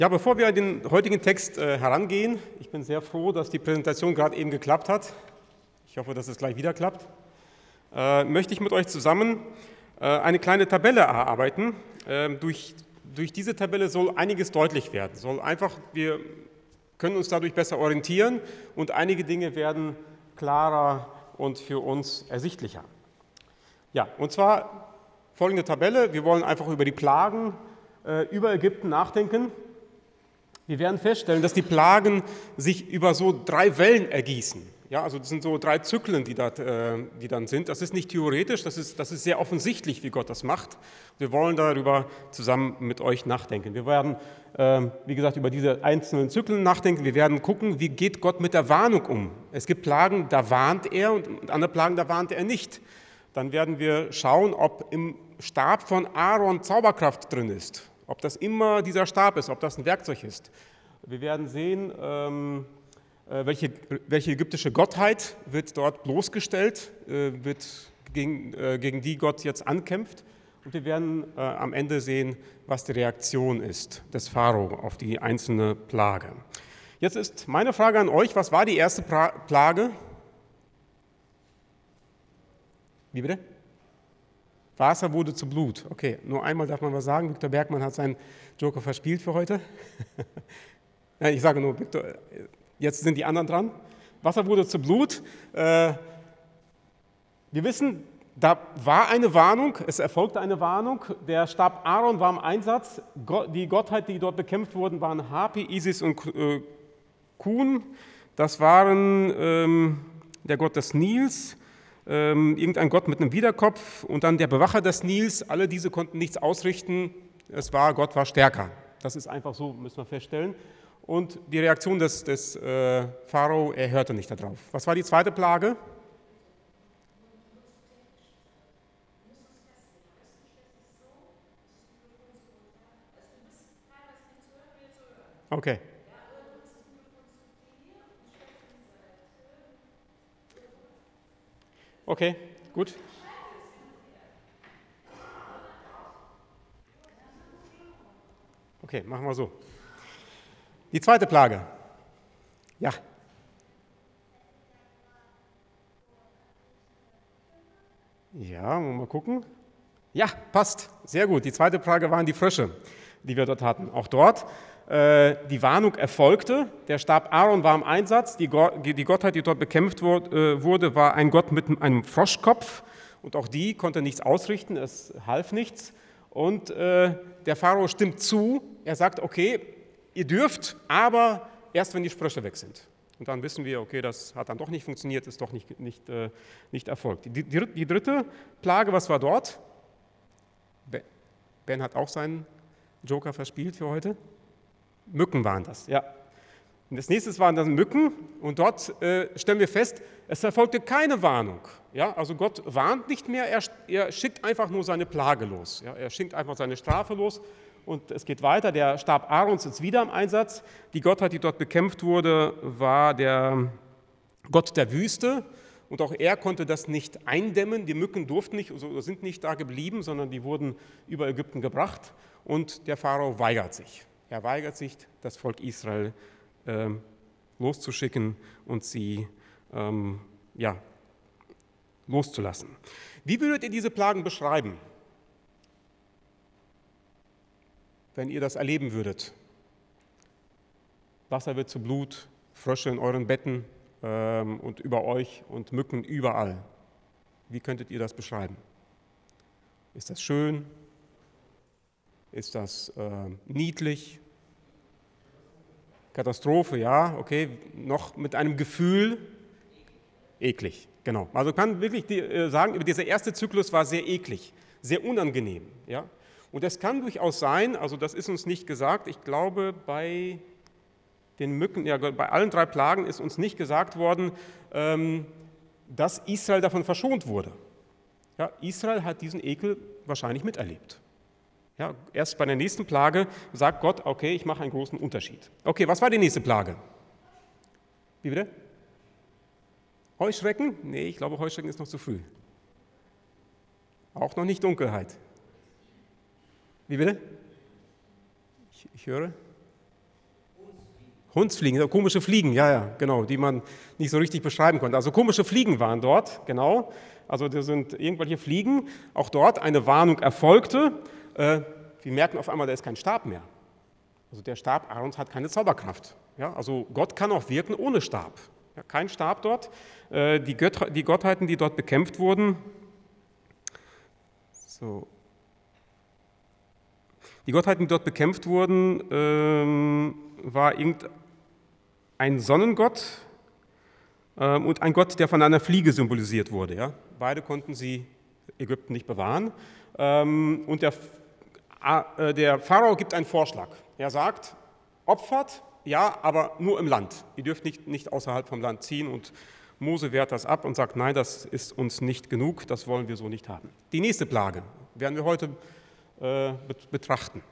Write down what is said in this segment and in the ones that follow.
Ja, bevor wir an den heutigen Text herangehen, ich bin sehr froh, dass die Präsentation gerade eben geklappt hat. Ich hoffe, dass es gleich wieder klappt. Möchte ich mit euch zusammen eine kleine Tabelle erarbeiten. Durch diese Tabelle soll einiges deutlich werden. Wir können uns dadurch besser orientieren und einige Dinge werden klarer und für uns ersichtlicher. Ja, und zwar folgende Tabelle. Wir wollen einfach über die Plagen über Ägypten nachdenken. Wir werden feststellen, dass die Plagen sich über so 3 Wellen ergießen. Ja, also das sind so 3 Zyklen, die dann sind. Das ist nicht theoretisch, das ist sehr offensichtlich, wie Gott das macht. Wir wollen darüber zusammen mit euch nachdenken. Wir werden, wie gesagt, über diese einzelnen Zyklen nachdenken. Wir werden gucken, wie geht Gott mit der Warnung um. Es gibt Plagen, da warnt er und andere Plagen, da warnt er nicht. Dann werden wir schauen, ob im Stab von Aaron Zauberkraft drin ist. Ob das immer dieser Stab ist, ob das ein Werkzeug ist. Wir werden sehen, welche ägyptische Gottheit wird dort bloßgestellt, gegen die Gott jetzt ankämpft. Und wir werden am Ende sehen, was die Reaktion ist des Pharao auf die einzelne Plage. Jetzt ist meine Frage an euch, was war die erste Plage? Wie bitte? Wasser wurde zu Blut. Okay, nur einmal darf man was sagen. Viktor Bergmann hat seinen Joker verspielt für heute. Nein, ich sage nur, Viktor, jetzt sind die anderen dran. Wasser wurde zu Blut. Wir wissen, da war eine Warnung, es erfolgte eine Warnung. Der Stab Aaron war im Einsatz. Die Gottheit, die dort bekämpft wurden, waren Hapi, Isis und Kun. Das waren der Gott des Nils, irgendein Gott mit einem Widerkopf und dann der Bewacher des Nils. Alle diese konnten nichts ausrichten. Gott war stärker. Das ist einfach so, müssen wir feststellen. Und die Reaktion des Pharao, er hörte nicht darauf. Was war die zweite Plage? Okay. Okay, gut. Okay, machen wir so. Die zweite Plage. Ja. Ja, mal gucken. Ja, passt. Sehr gut. Die zweite Plage waren die Frösche, die wir dort hatten. Auch dort, die Warnung erfolgte. Der Stab Aaron war im Einsatz. Die Gottheit, die dort bekämpft wurde, war ein Gott mit einem Froschkopf. Und auch die konnte nichts ausrichten. Es half nichts. Und der Pharao stimmt zu. Er sagt, okay, ihr dürft, aber erst, wenn die Frösche weg sind. Und dann wissen wir, okay, das hat dann doch nicht funktioniert, ist doch nicht erfolgt. Die dritte Plage, was war dort? Ben hat auch seinen Joker verspielt für heute. Mücken waren das, ja. Und das nächste waren dann Mücken und dort stellen wir fest, es erfolgte keine Warnung. Ja? Also Gott warnt nicht mehr, er schickt einfach nur seine Plage los. Ja? Er schickt einfach seine Strafe los und es geht weiter. Der Stab Aarons ist wieder im Einsatz. Die Gottheit, die dort bekämpft wurde, war der Gott der Wüste. Und auch er konnte das nicht eindämmen. Die Mücken sind nicht da geblieben, sondern die wurden über Ägypten gebracht. Und der Pharao weigert sich. Er weigert sich, das Volk Israel loszuschicken und sie loszulassen. Wie würdet ihr diese Plagen beschreiben, wenn ihr das erleben würdet? Wasser wird zu Blut, Frösche in euren Betten und über euch und Mücken überall. Wie könntet ihr das beschreiben? Ist das schön? Ist das niedlich? Katastrophe, ja, okay. Noch mit einem Gefühl? Eklig, genau. Also kann wirklich sagen, dieser erste Zyklus war sehr eklig, sehr unangenehm. Ja? Und es kann durchaus sein, also das ist uns nicht gesagt, ich glaube bei den Mücken, ja, bei allen 3 Plagen ist uns nicht gesagt worden, dass Israel davon verschont wurde. Ja, Israel hat diesen Ekel wahrscheinlich miterlebt. Ja, erst bei der nächsten Plage sagt Gott, okay, ich mache einen großen Unterschied. Okay, was war die nächste Plage? Wie bitte? Heuschrecken? Nee, ich glaube, Heuschrecken ist noch zu früh. Auch noch nicht Dunkelheit. Wie bitte? Ich höre. Hundsfliegen, komische Fliegen, ja, genau, die man nicht so richtig beschreiben konnte. Also komische Fliegen waren dort, genau. Also das sind irgendwelche Fliegen. Auch dort eine Warnung erfolgte. Wir merken auf einmal, da ist kein Stab mehr. Also der Stab Aarons hat keine Zauberkraft. Ja, also Gott kann auch wirken ohne Stab. Ja, kein Stab dort. Die Gottheiten, die dort bekämpft wurden, die Gottheiten, die dort bekämpft wurden, war irgendein Sonnengott und ein Gott, der von einer Fliege symbolisiert wurde. Ja? Beide konnten sie Ägypten nicht bewahren. Und der Pharao gibt einen Vorschlag. Er sagt, opfert, ja, aber nur im Land. Ihr dürft nicht außerhalb vom Land ziehen. Und Mose wehrt das ab und sagt, nein, das ist uns nicht genug, das wollen wir so nicht haben. Die nächste Plage werden wir heute betrachten.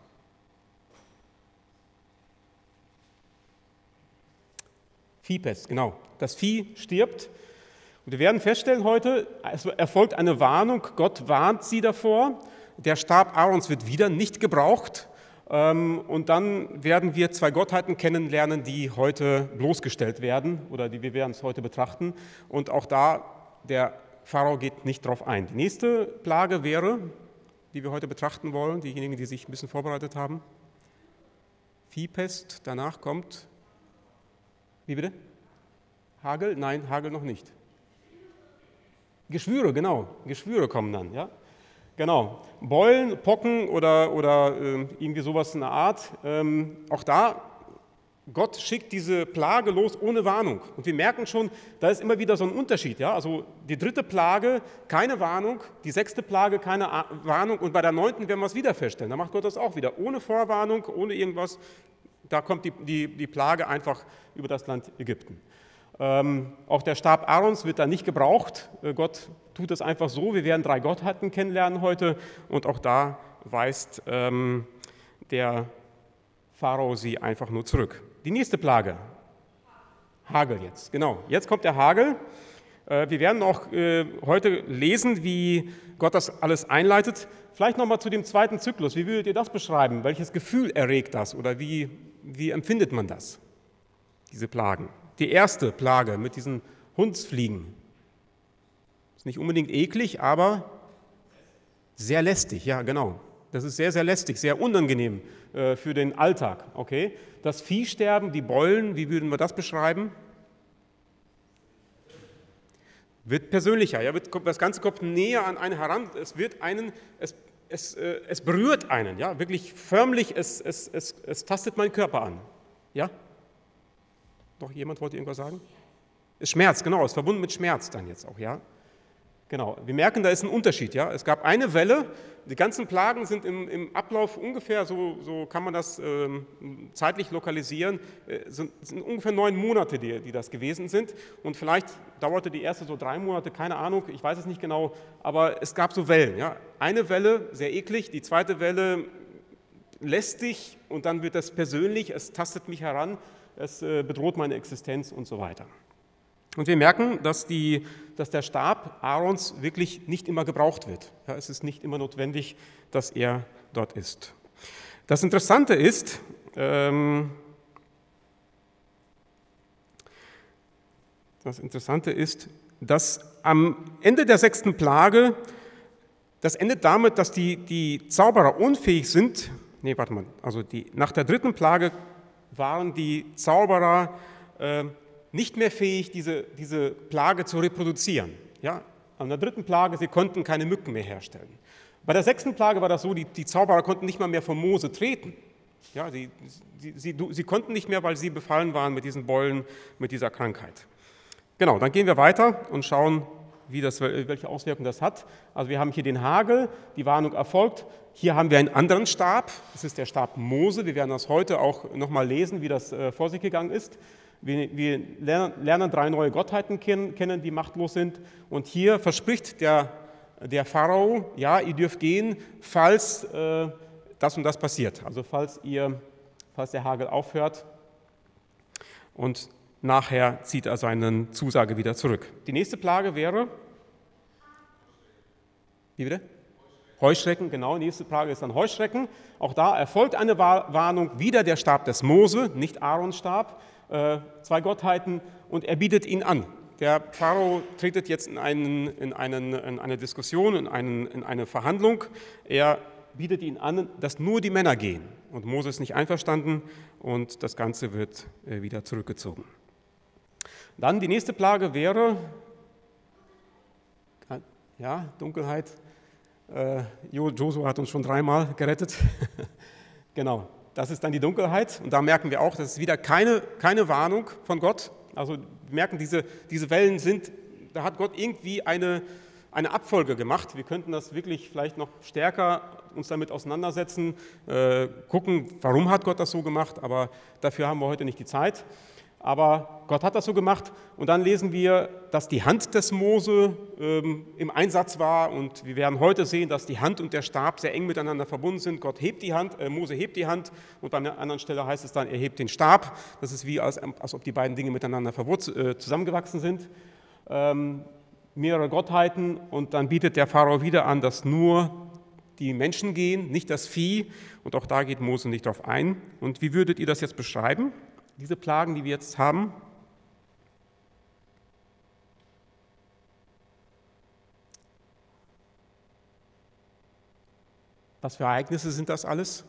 Viehpest, genau. Das Vieh stirbt. Und wir werden feststellen heute, es erfolgt eine Warnung, Gott warnt sie davor. Der Stab Aarons wird wieder nicht gebraucht. Und dann werden wir zwei Gottheiten kennenlernen, die heute bloßgestellt werden oder wir werden es heute betrachten. Und auch da, der Pharao geht nicht drauf ein. Die nächste Plage wäre, die wir heute betrachten wollen, diejenigen, die sich ein bisschen vorbereitet haben, Viehpest, danach kommt, wie bitte? Hagel? Nein, Hagel noch nicht. Geschwüre, genau, Geschwüre kommen dann, ja. Genau, Beulen, Pocken oder irgendwie sowas in der Art. Auch da, Gott schickt diese Plage los ohne Warnung. Und wir merken schon, da ist immer wieder so ein Unterschied. Ja? Also die 3. Plage, keine Warnung, die 6. Plage, keine Warnung. Und bei der 9. werden wir es wieder feststellen. Da macht Gott das auch wieder, ohne Vorwarnung, ohne irgendwas. Da kommt die Plage einfach über das Land Ägypten. Auch der Stab Aarons wird da nicht gebraucht. Gott tut es einfach so. Wir werden 3 Gottheiten kennenlernen heute und auch da weist der Pharao sie einfach nur zurück. Die nächste Plage, Hagel jetzt, genau. Jetzt kommt der Hagel. Wir werden auch heute lesen, wie Gott das alles einleitet. Vielleicht nochmal zu dem 2. Zyklus. Wie würdet ihr das beschreiben? Welches Gefühl erregt das oder wie empfindet man das, diese Plagen? Die erste Plage mit diesen Hundsfliegen. Ist nicht unbedingt eklig, aber sehr lästig, ja genau. Das ist sehr, sehr lästig, sehr unangenehm für den Alltag. Okay? Das Viehsterben, die Beulen, wie würden wir das beschreiben? Wird persönlicher, ja, das Ganze kommt näher an einen heran, es berührt einen, ja, wirklich förmlich, es tastet meinen Körper an. Ja? Noch jemand wollte irgendwas sagen? Es schmerzt, genau, es ist verbunden mit Schmerz dann jetzt auch, ja. Genau, wir merken, da ist ein Unterschied, ja. Es gab eine Welle, die ganzen Plagen sind im Ablauf ungefähr, so kann man das zeitlich lokalisieren, sind ungefähr 9 Monate, die das gewesen sind. Und vielleicht dauerte die erste so 3 Monate, keine Ahnung, ich weiß es nicht genau, aber es gab so Wellen, ja. Eine Welle, sehr eklig, die zweite Welle lästig und dann wird das persönlich, es tastet mich heran, es bedroht meine Existenz und so weiter. Und wir merken, dass der Stab Aarons wirklich nicht immer gebraucht wird. Ja, es ist nicht immer notwendig, dass er dort ist. Das Interessante ist, dass am Ende der 6. Plage, das endet damit, dass die Zauberer unfähig sind, nach der 3. Plage waren die Zauberer nicht mehr fähig, diese Plage zu reproduzieren. Ja? An der 3. Plage, sie konnten keine Mücken mehr herstellen. Bei der 6. Plage war das so, die Zauberer konnten nicht mal mehr vor Mose treten. Ja, sie konnten nicht mehr, weil sie befallen waren mit diesen Beulen, mit dieser Krankheit. Genau, dann gehen wir weiter und schauen, welche Auswirkungen das hat. Also wir haben hier den Hagel, die Warnung erfolgt. Hier haben wir einen anderen Stab, das ist der Stab Mose. Wir werden das heute auch nochmal lesen, wie das vor sich gegangen ist. Wir lernen 3 neue Gottheiten kennen, die machtlos sind. Und hier verspricht der Pharao, ja, ihr dürft gehen, falls das und das passiert. Also falls der Hagel aufhört. Und nachher zieht er seine Zusage wieder zurück. Die nächste Plage wäre? Wie bitte? Heuschrecken, genau, nächste Plage ist dann Heuschrecken. Auch da erfolgt eine Warnung, wieder der Stab des Mose, nicht Aarons Stab, 2 Gottheiten, und er bietet ihn an. Der Pharao tretet jetzt in eine Diskussion, in eine Verhandlung. Er bietet ihn an, dass nur die Männer gehen. Und Mose ist nicht einverstanden und das Ganze wird wieder zurückgezogen. Dann die nächste Plage wäre, ja, Dunkelheit. Josua hat uns schon 3-mal gerettet. Genau, das ist dann die Dunkelheit. Und da merken wir auch, das ist wieder keine Warnung von Gott. Also wir merken, diese Wellen sind, da hat Gott irgendwie eine Abfolge gemacht. Wir könnten das wirklich vielleicht noch stärker uns damit auseinandersetzen, gucken, warum hat Gott das so gemacht, aber dafür haben wir heute nicht die Zeit. Aber Gott hat das so gemacht und dann lesen wir, dass die Hand des Mose im Einsatz war und wir werden heute sehen, dass die Hand und der Stab sehr eng miteinander verbunden sind. Mose hebt die Hand und an der anderen Stelle heißt es dann, er hebt den Stab. Das ist wie, als ob die beiden Dinge miteinander zusammengewachsen sind. Mehrere Gottheiten und dann bietet der Pharao wieder an, dass nur die Menschen gehen, nicht das Vieh und auch da geht Mose nicht drauf ein. Und wie würdet ihr das jetzt beschreiben? Diese Plagen, die wir jetzt haben, was für Ereignisse sind das alles?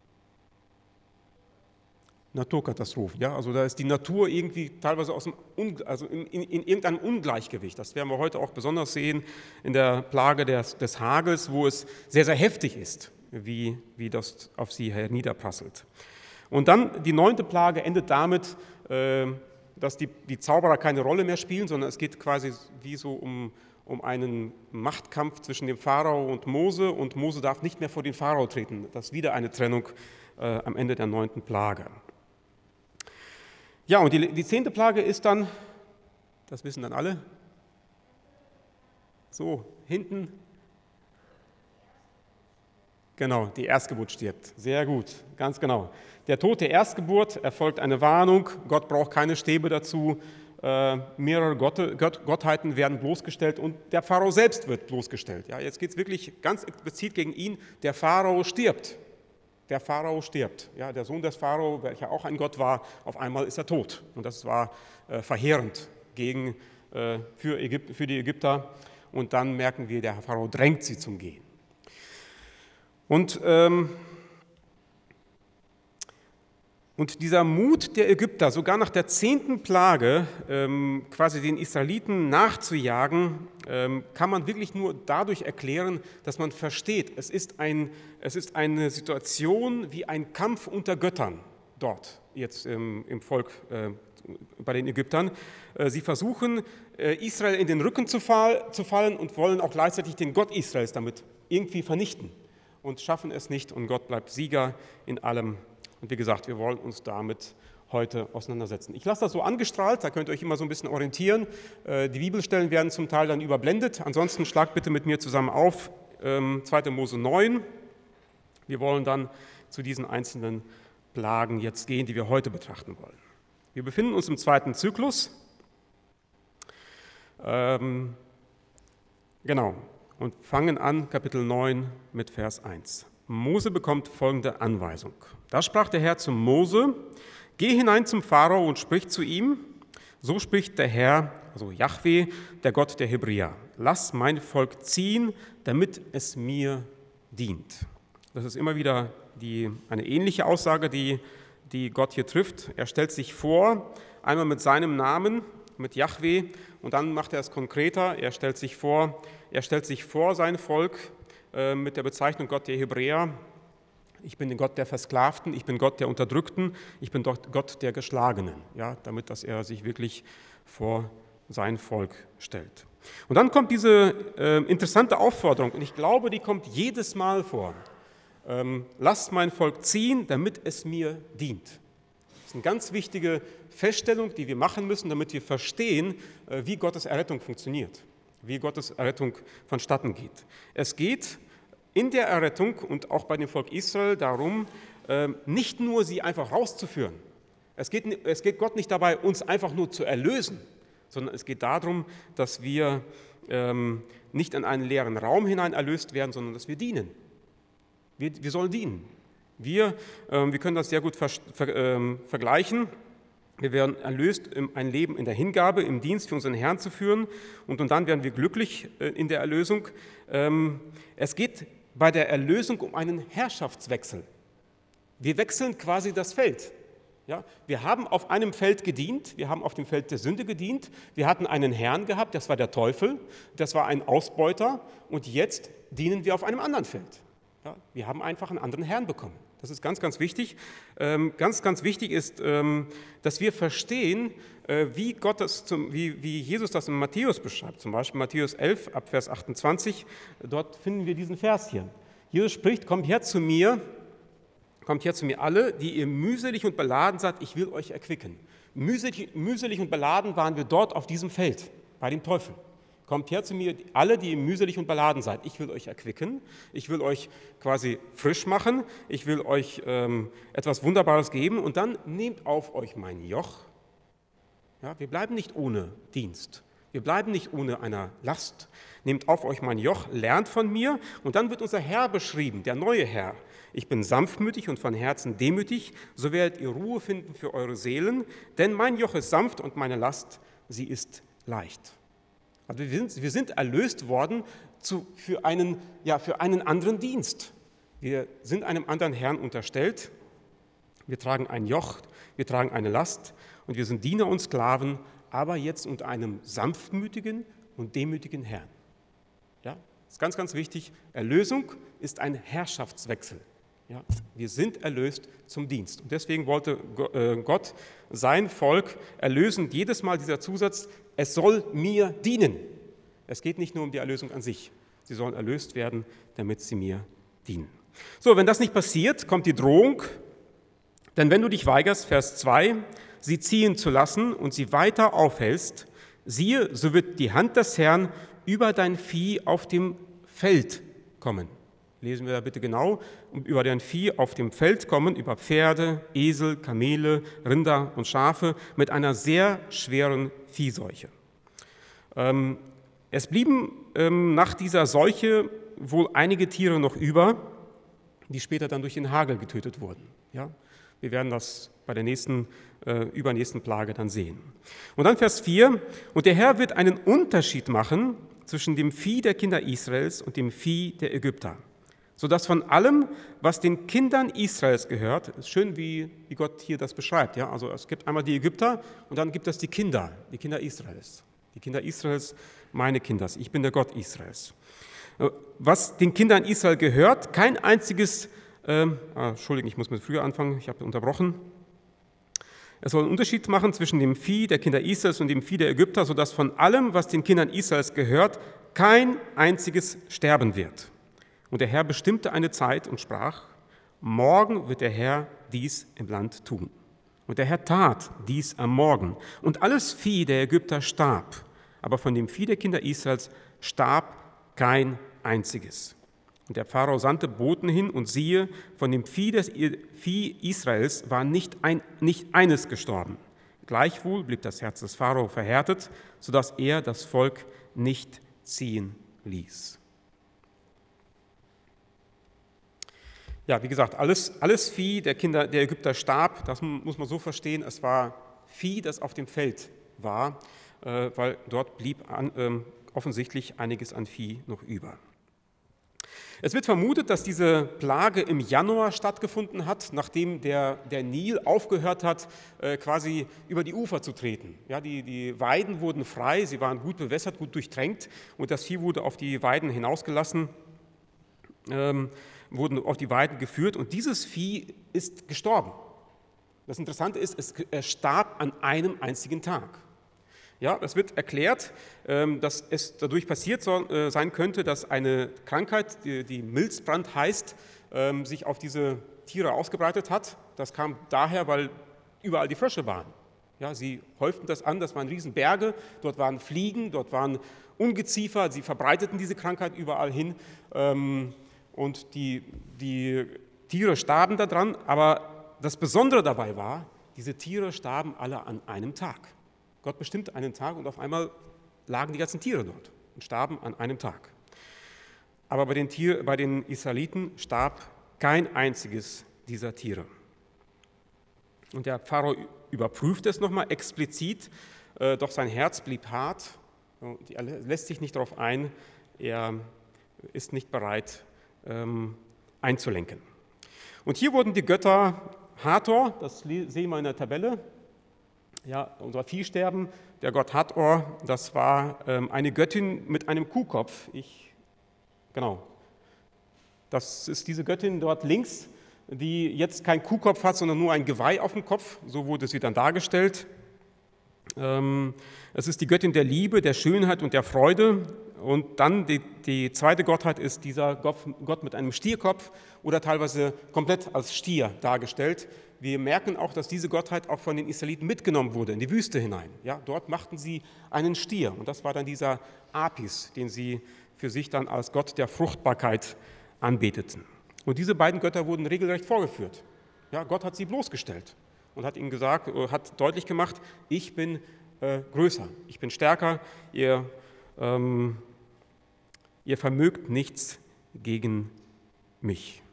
Naturkatastrophen, ja, also da ist die Natur irgendwie teilweise in irgendeinem Ungleichgewicht. Das werden wir heute auch besonders sehen in der Plage des Hagels, wo es sehr, sehr heftig ist, wie das auf sie herniederprasselt. Und dann die 9. Plage endet damit, dass die Zauberer keine Rolle mehr spielen, sondern es geht quasi wie so um einen Machtkampf zwischen dem Pharao und Mose darf nicht mehr vor den Pharao treten. Das ist wieder eine Trennung am Ende der 9. Plage. Ja, und die 10. Plage ist dann, das wissen dann alle, so hinten, genau, die Erstgeburt stirbt. Sehr gut, ganz genau. Der Tod der Erstgeburt erfolgt eine Warnung, Gott braucht keine Stäbe dazu, mehrere Gottheiten werden bloßgestellt und der Pharao selbst wird bloßgestellt. Ja, jetzt geht es wirklich ganz explizit gegen ihn, der Pharao stirbt. Der Pharao stirbt. Ja, der Sohn des Pharao, welcher auch ein Gott war, auf einmal ist er tot. Und das war verheerend für die Ägypter. Und dann merken wir, der Pharao drängt sie zum Gehen. Und dieser Mut der Ägypter, sogar nach der 10. Plage quasi den Israeliten nachzujagen, kann man wirklich nur dadurch erklären, dass man versteht, es ist eine Situation wie ein Kampf unter Göttern dort, jetzt im Volk bei den Ägyptern. Sie versuchen, Israel in den Rücken zu fallen und wollen auch gleichzeitig den Gott Israels damit irgendwie vernichten und schaffen es nicht und Gott bleibt Sieger in allem. Und wie gesagt, wir wollen uns damit heute auseinandersetzen. Ich lasse das so angestrahlt, da könnt ihr euch immer so ein bisschen orientieren. Die Bibelstellen werden zum Teil dann überblendet. Ansonsten schlagt bitte mit mir zusammen auf 2. Mose 9. Wir wollen dann zu diesen einzelnen Plagen jetzt gehen, die wir heute betrachten wollen. Wir befinden uns im 2. Zyklus. Genau, und fangen an, Kapitel 9 mit Vers 1. Mose bekommt folgende Anweisung. Da sprach der Herr zu Mose: Geh hinein zum Pharao und sprich zu ihm. So spricht der Herr, also Jahwe, der Gott der Hebräer: Lass mein Volk ziehen, damit es mir dient. Das ist immer wieder eine ähnliche Aussage, die Gott hier trifft. Er stellt sich vor, einmal mit seinem Namen, mit Jahwe, und dann macht er es konkreter. Er stellt sich vor sein Volk mit der Bezeichnung Gott der Hebräer. Ich bin der Gott der Versklavten, ich bin Gott der Unterdrückten, ich bin Gott der Geschlagenen, ja, damit dass er sich wirklich vor sein Volk stellt. Und dann kommt diese interessante Aufforderung, und ich glaube, die kommt jedes Mal vor. Lasst mein Volk ziehen, damit es mir dient. Das ist eine ganz wichtige Feststellung, die wir machen müssen, damit wir verstehen, wie Gottes Errettung funktioniert, wie Gottes Errettung vonstatten geht. Es geht in der Errettung und auch bei dem Volk Israel darum, nicht nur sie einfach rauszuführen. Es geht Gott nicht dabei, uns einfach nur zu erlösen, sondern es geht darum, dass wir nicht in einen leeren Raum hinein erlöst werden, sondern dass wir dienen. Wir sollen dienen. Wir können das sehr gut vergleichen. Wir werden erlöst, ein Leben in der Hingabe, im Dienst für unseren Herrn zu führen und dann werden wir glücklich in der Erlösung. Es geht bei der Erlösung um einen Herrschaftswechsel. Wir wechseln quasi das Feld. Ja, wir haben auf einem Feld gedient, wir haben auf dem Feld der Sünde gedient, wir hatten einen Herrn gehabt, das war der Teufel, das war ein Ausbeuter und jetzt dienen wir auf einem anderen Feld. Ja, wir haben einfach einen anderen Herrn bekommen. Das ist ganz, ganz wichtig. Ganz wichtig ist, dass wir verstehen, wie Jesus das in Matthäus beschreibt. Zum Beispiel Matthäus 11, ab Vers 28, dort finden wir diesen Vers hier. Jesus spricht, kommt her zu mir alle, die ihr mühselig und beladen seid, ich will euch erquicken. Mühselig und beladen waren wir dort auf diesem Feld, bei dem Teufel. Kommt her zu mir, alle, die ihr mühselig und beladen seid. Ich will euch erquicken, ich will euch quasi frisch machen, ich will euch etwas Wunderbares geben und dann nehmt auf euch mein Joch. Ja, wir bleiben nicht ohne Dienst, wir bleiben nicht ohne einer Last. Nehmt auf euch mein Joch, lernt von mir und dann wird unser Herr beschrieben, der neue Herr. Ich bin sanftmütig und von Herzen demütig, so werdet ihr Ruhe finden für eure Seelen, denn mein Joch ist sanft und meine Last, sie ist leicht. Also wir sind erlöst worden für einen anderen Dienst. Wir sind einem anderen Herrn unterstellt. Wir tragen ein Joch, wir tragen eine Last und wir sind Diener und Sklaven, aber jetzt unter einem sanftmütigen und demütigen Herrn. Ja, das ist ganz, ganz wichtig. Erlösung ist ein Herrschaftswechsel. Ja, wir sind erlöst zum Dienst. Und deswegen wollte Gott sein Volk erlösen. Jedes Mal dieser Zusatz, es soll mir dienen. Es geht nicht nur um die Erlösung an sich. Sie sollen erlöst werden, damit sie mir dienen. So, wenn das nicht passiert, kommt die Drohung. Denn wenn du dich weigerst, Vers 2, sie ziehen zu lassen und sie weiter aufhältst, siehe, so wird die Hand des Herrn über dein Vieh auf dem Feld kommen. Lesen wir da bitte genau, über dein Vieh auf dem Feld kommen, über Pferde, Esel, Kamele, Rinder und Schafe mit einer sehr schweren Viehseuche. Es blieben nach dieser Seuche wohl einige Tiere noch über, die später dann durch den Hagel getötet wurden. Ja? Wir werden das bei der übernächsten Plage dann sehen. Und dann Vers 4, und der Herr wird einen Unterschied machen zwischen dem Vieh der Kinder Israels und dem Vieh der Ägypter, sodass von allem, was den Kindern Israels gehört, ist schön, wie Gott hier das beschreibt. Ja? Also es gibt einmal die Ägypter und dann gibt es die Kinder Israels. Die Kinder Israels, meine Kinder, ich bin der Gott Israels. Was den Kindern Israel gehört, kein einziges, Entschuldigung, ich muss mit früher anfangen, ich habe unterbrochen. Es soll einen Unterschied machen zwischen dem Vieh der Kinder Israels und dem Vieh der Ägypter, sodass von allem, was den Kindern Israels gehört, kein einziges sterben wird. Und der Herr bestimmte eine Zeit und sprach, morgen wird der Herr dies im Land tun. Und der Herr tat dies am Morgen. Und alles Vieh der Ägypter starb, aber von dem Vieh der Kinder Israels starb kein einziges. Und der Pharao sandte Boten hin, und siehe, von dem Vieh Israels war nicht eines gestorben. Gleichwohl blieb das Herz des Pharao verhärtet, sodass er das Volk nicht ziehen ließ. Ja, wie gesagt, alles Vieh der Kinder der Ägypter starb. Das muss man so verstehen, es war Vieh, das auf dem Feld war, weil dort blieb offensichtlich einiges an Vieh noch über. Es wird vermutet, dass diese Plage im Januar stattgefunden hat, nachdem der Nil aufgehört hat, quasi über die Ufer zu treten. Ja, die Weiden wurden frei, sie waren gut bewässert, gut durchtränkt und das Vieh wurde auf die Weiden hinausgelassen, wurden auf die Weiden geführt und dieses Vieh ist gestorben. Das Interessante ist, es starb an einem einzigen Tag. Ja, es wird erklärt, dass es dadurch passiert sein könnte, dass eine Krankheit, die Milzbrand heißt, sich auf diese Tiere ausgebreitet hat. Das kam daher, weil überall die Frösche waren. Ja, sie häuften das an, das waren Riesenberge, dort waren Fliegen, dort waren Ungeziefer, sie verbreiteten diese Krankheit überall hin. Und die Tiere starben daran, aber das Besondere dabei war, diese Tiere starben alle an einem Tag. Gott bestimmte einen Tag und auf einmal lagen die ganzen Tiere dort. und starben an einem Tag. Aber bei den Israeliten starb kein einziges dieser Tiere. Und der Pharao überprüft es nochmal explizit, doch sein Herz blieb hart. Er lässt sich nicht darauf ein, er ist nicht bereit einzulenken. Und hier wurden die Götter Hathor, das sehen wir in der Tabelle, ja, unser Viehsterben, der Gott Hathor, das war eine Göttin mit einem Kuhkopf. Genau, das ist diese Göttin dort links, die jetzt keinen Kuhkopf hat, sondern nur ein Geweih auf dem Kopf, so wurde sie dann dargestellt. Es ist die Göttin der Liebe, der Schönheit und der Freude. Und dann die zweite Gottheit ist dieser Gott mit einem Stierkopf oder teilweise komplett als Stier dargestellt. Wir merken auch, dass diese Gottheit auch von den Israeliten mitgenommen wurde in die Wüste hinein. Ja, dort machten sie einen Stier und das war dann dieser Apis, den sie für sich dann als Gott der Fruchtbarkeit anbeteten. Und diese beiden Götter wurden regelrecht vorgeführt. Ja, Gott hat sie bloßgestellt und hat ihnen gesagt, hat deutlich gemacht, ich bin größer, ich bin stärker, ihr vermögt nichts gegen mich.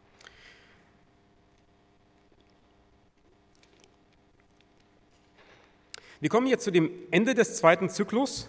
Wir kommen jetzt zu dem Ende des zweiten Zyklus.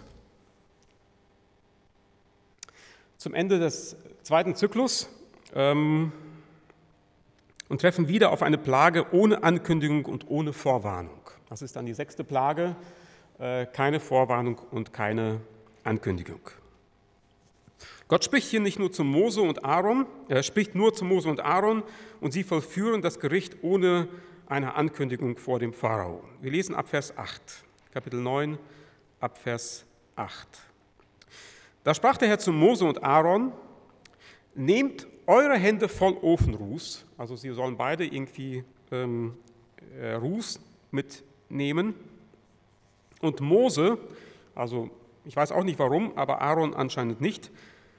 Zum Ende des zweiten Zyklus und treffen wieder auf eine Plage ohne Ankündigung und ohne Vorwarnung. Das ist dann die 6. Plage, keine Vorwarnung und keine Ankündigung. Gott spricht hier nicht nur zu Mose und Aaron, er spricht nur zu Mose und Aaron und sie vollführen das Gericht ohne eine Ankündigung vor dem Pharao. Wir lesen ab Vers 8, Kapitel 9, ab Vers 8. Da sprach der Herr zu Mose und Aaron, nehmt eure Hände voll Ofenruß, also sie sollen beide irgendwie Ruß mitnehmen. Und Mose, also ich weiß auch nicht warum, aber Aaron anscheinend nicht,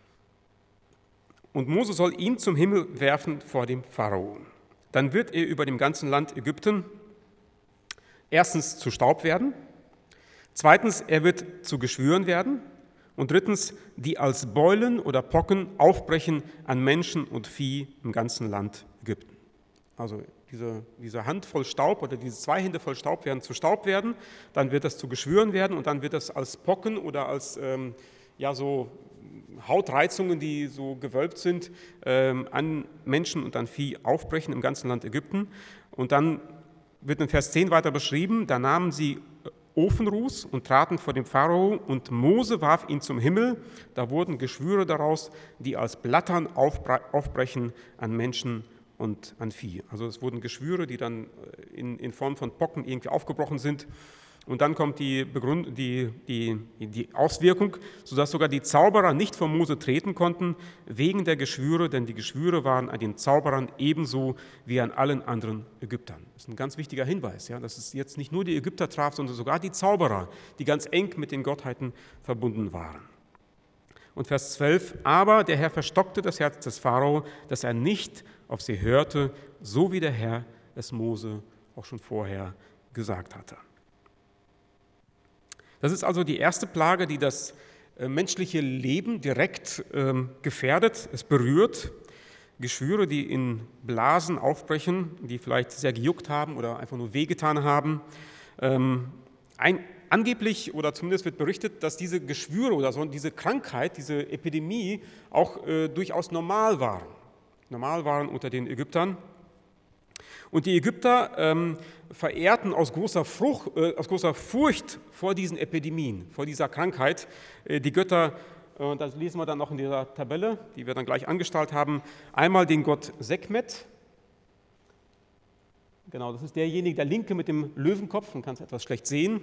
und Mose soll ihn zum Himmel werfen vor dem Pharao. Dann wird er über dem ganzen Land Ägypten erstens zu Staub werden, zweitens, er wird zu Geschwüren werden und drittens, die als Beulen oder Pocken aufbrechen an Menschen und Vieh im ganzen Land Ägypten. Also diese Hand voll Staub oder diese 2 Hände voll Staub werden zu Staub werden, dann wird das zu Geschwüren werden und dann wird das als Pocken oder als so Hautreizungen, die so gewölbt sind, an Menschen und an Vieh aufbrechen im ganzen Land Ägypten. Und dann wird in Vers 10 weiter beschrieben, da nahmen sie Ofenruß und traten vor dem Pharao und Mose warf ihn zum Himmel, da wurden Geschwüre daraus, die als Blattern aufbrechen an Menschen und an Vieh. Also es wurden Geschwüre, die dann in Form von Pocken irgendwie aufgebrochen sind. Und dann kommt die Auswirkung, sodass sogar die Zauberer nicht vor Mose treten konnten, wegen der Geschwüre, denn die Geschwüre waren an den Zauberern ebenso wie an allen anderen Ägyptern. Das ist ein ganz wichtiger Hinweis, ja, dass es jetzt nicht nur die Ägypter traf, sondern sogar die Zauberer, die ganz eng mit den Gottheiten verbunden waren. Und Vers 12, aber der Herr verstockte das Herz des Pharao, dass er nicht auf sie hörte, so wie der Herr es Mose auch schon vorher gesagt hatte. Das ist also die erste Plage, die das menschliche Leben direkt gefährdet, es berührt. Geschwüre, die in Blasen aufbrechen, die vielleicht sehr gejuckt haben oder einfach nur wehgetan haben. Angeblich oder zumindest wird berichtet, dass diese Geschwüre oder so, diese Krankheit, diese Epidemie auch durchaus normal waren unter den Ägyptern. Und die Ägypter verehrten aus großer Furcht vor diesen Epidemien, vor dieser Krankheit, die Götter, das lesen wir dann noch in dieser Tabelle, die wir dann gleich angestaltet haben, einmal den Gott Sekhmet, genau, das ist derjenige, der Linke mit dem Löwenkopf, man kann es etwas schlecht sehen,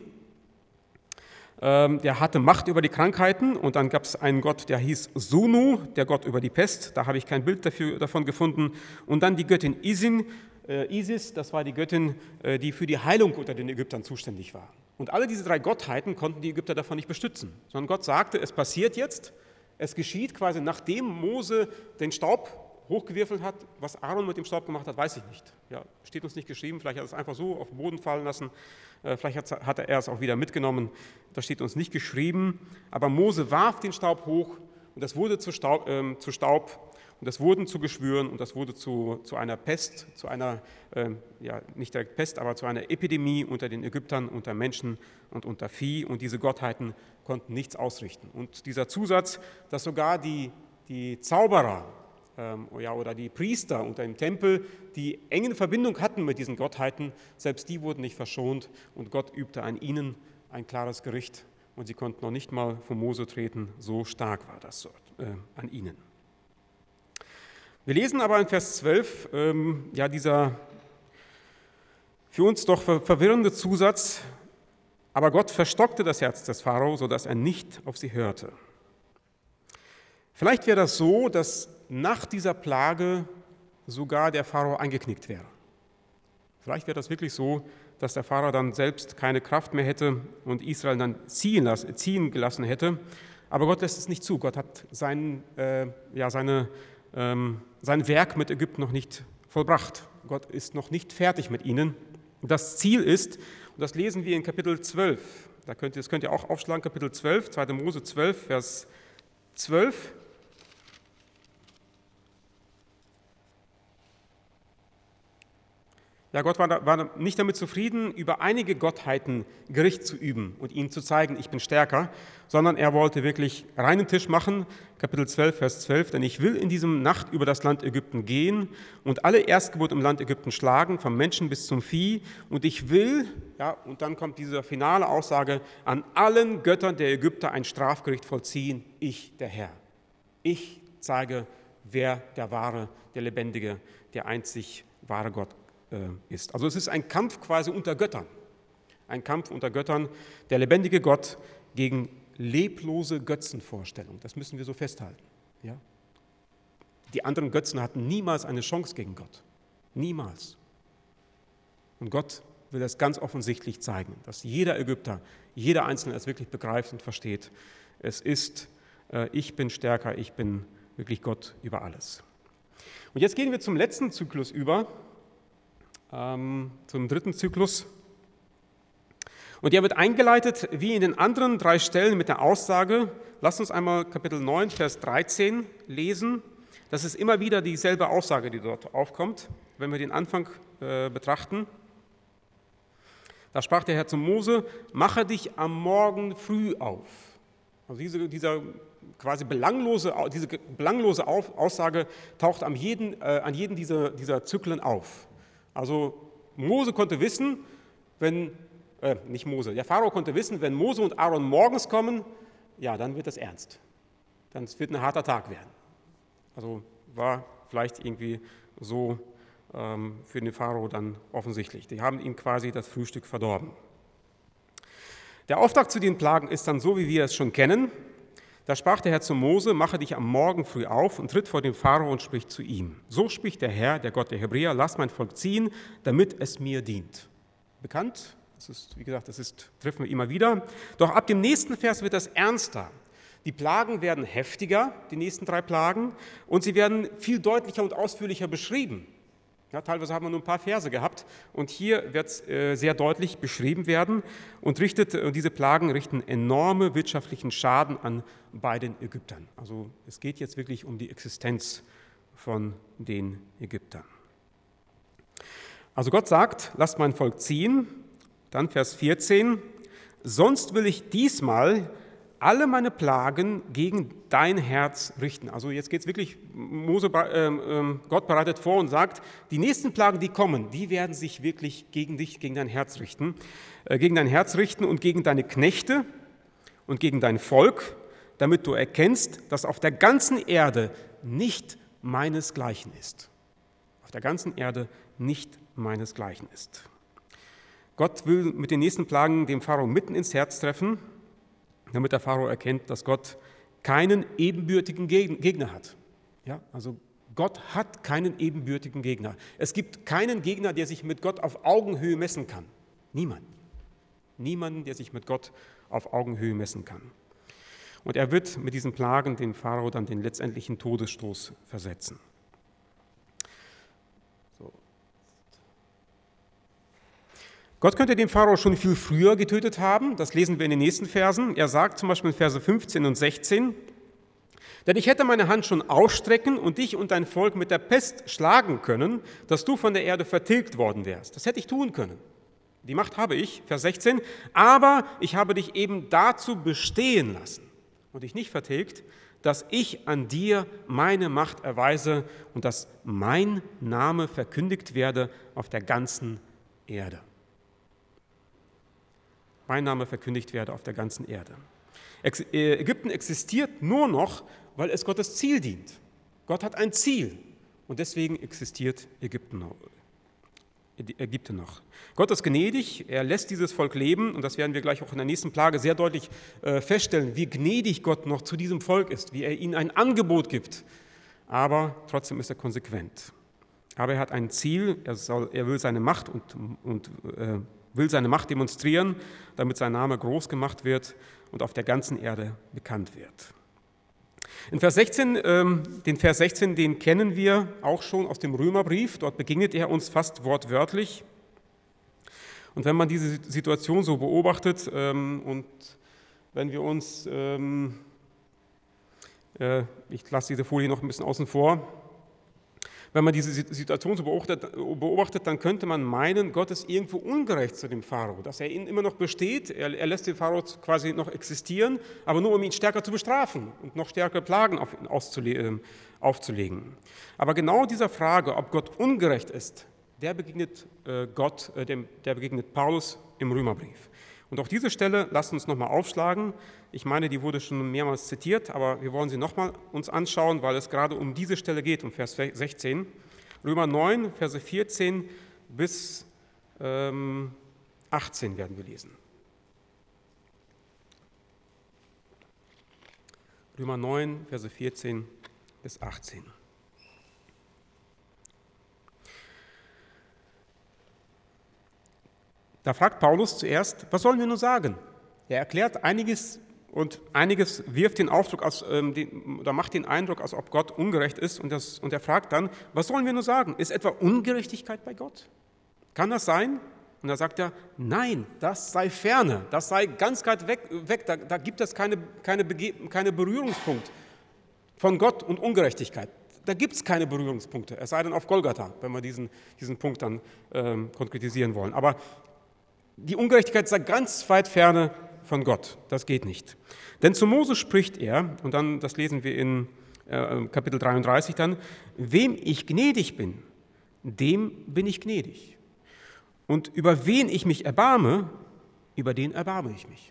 der hatte Macht über die Krankheiten und dann gab es einen Gott, der hieß Sunu, der Gott über die Pest, da habe ich kein Bild davon gefunden, und dann die Göttin Isis, das war die Göttin, die für die Heilung unter den Ägyptern zuständig war. Und alle diese 3 Gottheiten konnten die Ägypter davon nicht bestützen, sondern Gott sagte, es passiert jetzt, es geschieht quasi, nachdem Mose den Staub hochgewürfelt hat. Was Aaron mit dem Staub gemacht hat, weiß ich nicht. Ja, steht uns nicht geschrieben, vielleicht hat er es einfach so auf den Boden fallen lassen, vielleicht hat er es auch wieder mitgenommen, das steht uns nicht geschrieben. Aber Mose warf den Staub hoch und das wurde zu Staub und das wurden zu Geschwüren und das wurde zu einer Pest, zu einer, nicht direkt Pest, aber zu einer Epidemie unter den Ägyptern, unter Menschen und unter Vieh, und diese Gottheiten konnten nichts ausrichten. Und dieser Zusatz, dass sogar die Zauberer oder die Priester unter dem Tempel, die engen Verbindung hatten mit diesen Gottheiten, selbst die wurden nicht verschont und Gott übte an ihnen ein klares Gericht und sie konnten noch nicht mal vor Mose treten, so stark war das an ihnen. Wir lesen aber in Vers 12, dieser für uns doch verwirrende Zusatz, aber Gott verstockte das Herz des Pharao, sodass er nicht auf sie hörte. Vielleicht wäre das so, dass nach dieser Plage sogar der Pharao eingeknickt wäre. Vielleicht wäre das wirklich so, dass der Pharao dann selbst keine Kraft mehr hätte und Israel dann ziehen gelassen hätte. Aber Gott lässt es nicht zu. Gott hat sein Werk mit Ägypten noch nicht vollbracht. Gott ist noch nicht fertig mit ihnen. Das Ziel ist, und das lesen wir in Kapitel 12, das könnt ihr auch aufschlagen, Kapitel 12, 2. Mose 12, Vers 12. Ja, Gott war nicht damit zufrieden, über einige Gottheiten Gericht zu üben und ihnen zu zeigen, ich bin stärker, sondern er wollte wirklich reinen Tisch machen, Kapitel 12, Vers 12, denn ich will in diesem Nacht über das Land Ägypten gehen und alle Erstgeburt im Land Ägypten schlagen, vom Menschen bis zum Vieh, und ich will, und dann kommt diese finale Aussage, an allen Göttern der Ägypter ein Strafgericht vollziehen, ich, der Herr. Ich zeige, wer der wahre, der lebendige, der einzig wahre Gott ist. Also es ist ein Kampf quasi unter Göttern. Ein Kampf unter Göttern, der lebendige Gott gegen leblose Götzenvorstellungen. Das müssen wir so festhalten. Ja? Die anderen Götzen hatten niemals eine Chance gegen Gott. Niemals. Und Gott will das ganz offensichtlich zeigen, dass jeder Ägypter, jeder Einzelne es wirklich begreift und versteht. Es ist, ich bin stärker, ich bin wirklich Gott über alles. Und jetzt gehen wir zum letzten Zyklus über, zum dritten Zyklus. Und der wird eingeleitet, wie in den anderen 3 Stellen, mit der Aussage, lasst uns einmal Kapitel 9, Vers 13 lesen. Das ist immer wieder dieselbe Aussage, die dort aufkommt, wenn wir den Anfang betrachten. Da sprach der Herr zu Mose, mache dich am Morgen früh auf. Also diese belanglose Aussage taucht an jedem dieser Zyklen auf. Also Mose konnte wissen, der Pharao konnte wissen, wenn Mose und Aaron morgens kommen, ja, dann wird das ernst. Dann wird ein harter Tag werden. Also war vielleicht irgendwie so für den Pharao dann offensichtlich. Die haben ihm quasi das Frühstück verdorben. Der Auftrag zu den Plagen ist dann so, wie wir es schon kennen. Da sprach der Herr zu Mose, mache dich am Morgen früh auf und tritt vor den Pharao und sprich zu ihm. So spricht der Herr, der Gott der Hebräer, lass mein Volk ziehen, damit es mir dient. Bekannt? Das ist, wie gesagt, treffen wir immer wieder. Doch ab dem nächsten Vers wird das ernster. Die Plagen werden heftiger, die nächsten 3 Plagen, und sie werden viel deutlicher und ausführlicher beschrieben. Ja, teilweise haben wir nur ein paar Verse gehabt und hier wird es sehr deutlich beschrieben werden und diese Plagen richten enorme wirtschaftlichen Schaden an bei den Ägyptern. Also es geht jetzt wirklich um die Existenz von den Ägyptern. Also Gott sagt, lasst mein Volk ziehen, dann Vers 14, sonst will ich diesmal alle meine Plagen gegen dein Herz richten. Also jetzt geht es wirklich, Gott bereitet vor und sagt, die nächsten Plagen, die kommen, die werden sich wirklich gegen dich, gegen dein Herz richten und gegen deine Knechte und gegen dein Volk, damit du erkennst, dass auf der ganzen Erde nicht meinesgleichen ist. Auf der ganzen Erde nicht meinesgleichen ist. Gott will mit den nächsten Plagen dem Pharao mitten ins Herz treffen, damit der Pharao erkennt, dass Gott keinen ebenbürtigen Gegner hat. Ja, also Gott hat keinen ebenbürtigen Gegner. Es gibt keinen Gegner, der sich mit Gott auf Augenhöhe messen kann. Niemand. Niemanden, der sich mit Gott auf Augenhöhe messen kann. Und er wird mit diesen Plagen den Pharao dann den letztendlichen Todesstoß versetzen. Gott könnte den Pharao schon viel früher getötet haben, das lesen wir in den nächsten Versen. Er sagt zum Beispiel in Verse 15 und 16, denn ich hätte meine Hand schon ausstrecken und dich und dein Volk mit der Pest schlagen können, dass du von der Erde vertilgt worden wärst. Das hätte ich tun können. Die Macht habe ich, Vers 16, aber ich habe dich eben dazu bestehen lassen und dich nicht vertilgt, dass ich an dir meine Macht erweise und dass mein Name verkündigt werde auf der ganzen Erde. Mein Name verkündigt werde auf der ganzen Erde. Ägypten existiert nur noch, weil es Gottes Ziel dient. Gott hat ein Ziel und deswegen existiert Ägypten noch. Gott ist gnädig, er lässt dieses Volk leben und das werden wir gleich auch in der nächsten Plage sehr deutlich feststellen, wie gnädig Gott noch zu diesem Volk ist, wie er ihnen ein Angebot gibt. Aber trotzdem ist er konsequent. Aber er hat ein Ziel, er will seine Macht will seine Macht demonstrieren, damit sein Name groß gemacht wird und auf der ganzen Erde bekannt wird. In Vers 16, den Vers 16, den kennen wir auch schon aus dem Römerbrief. Dort begegnet er uns fast wortwörtlich. Und wenn man diese Situation so beobachtet und wenn wir uns, ich lasse diese Folie noch ein bisschen außen vor, wenn man diese Situation so beobachtet, dann könnte man meinen, Gott ist irgendwo ungerecht zu dem Pharao, dass er ihn immer noch besteht, er lässt den Pharao quasi noch existieren, aber nur um ihn stärker zu bestrafen und noch stärkere Plagen auf ihn aufzulegen. Aber genau dieser Frage, ob Gott ungerecht ist, der begegnet Paulus im Römerbrief. Und auch diese Stelle, lasst uns nochmal aufschlagen. Ich meine, die wurde schon mehrmals zitiert, aber wir wollen sie nochmal uns anschauen, weil es gerade um diese Stelle geht, um Vers 16. Römer 9, Verse 14 bis 18 werden wir lesen. Römer 9, Verse 14 bis 18. Da fragt Paulus zuerst, was sollen wir nur sagen? Er erklärt einiges und einiges wirft den Aufdruck oder macht den Eindruck, als ob Gott ungerecht ist und er fragt dann, was sollen wir nur sagen? Ist etwa Ungerechtigkeit bei Gott? Kann das sein? Und da sagt er, nein, das sei ferne, das sei ganz weit weg. Da gibt es keine Berührungspunkt von Gott und Ungerechtigkeit. Da gibt es keine Berührungspunkte, es sei denn auf Golgatha, wenn wir diesen Punkt dann konkretisieren wollen. Aber die Ungerechtigkeit sei ganz weit ferne von Gott. Das geht nicht. Denn zu Mose spricht er, und dann, das lesen wir in Kapitel 33 dann, wem ich gnädig bin, dem bin ich gnädig. Und über wen ich mich erbarme, über den erbarme ich mich.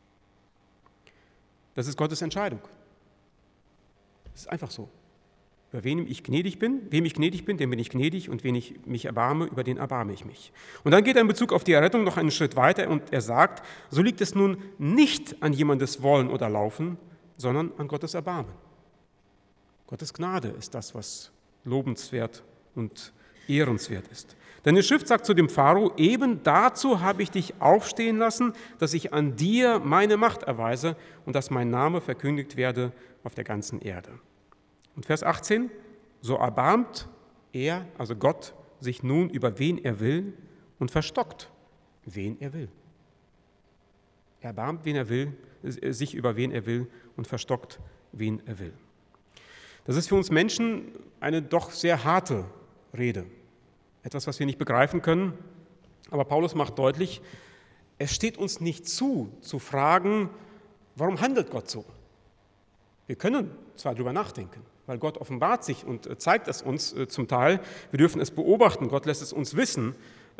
Das ist Gottes Entscheidung. Das ist einfach so. Über wem ich gnädig bin, dem bin ich gnädig und wen ich mich erbarme, über den erbarme ich mich. Und dann geht er in Bezug auf die Errettung noch einen Schritt weiter und er sagt, so liegt es nun nicht an jemandes Wollen oder Laufen, sondern an Gottes Erbarmen. Gottes Gnade ist das, was lobenswert und ehrenswert ist. Denn die Schrift sagt zu dem Pharao, eben dazu habe ich dich aufstehen lassen, dass ich an dir meine Macht erweise und dass mein Name verkündigt werde auf der ganzen Erde. Und Vers 18, so erbarmt er, also Gott, sich nun über wen er will und verstockt, wen er will. Er erbarmt, wen er will, sich über wen er will und verstockt, wen er will. Das ist für uns Menschen eine doch sehr harte Rede, etwas, was wir nicht begreifen können. Aber Paulus macht deutlich, es steht uns nicht zu fragen, warum handelt Gott so? Wir können zwar darüber nachdenken, weil Gott offenbart sich und zeigt es uns zum Teil. Wir dürfen es beobachten, Gott lässt es uns wissen.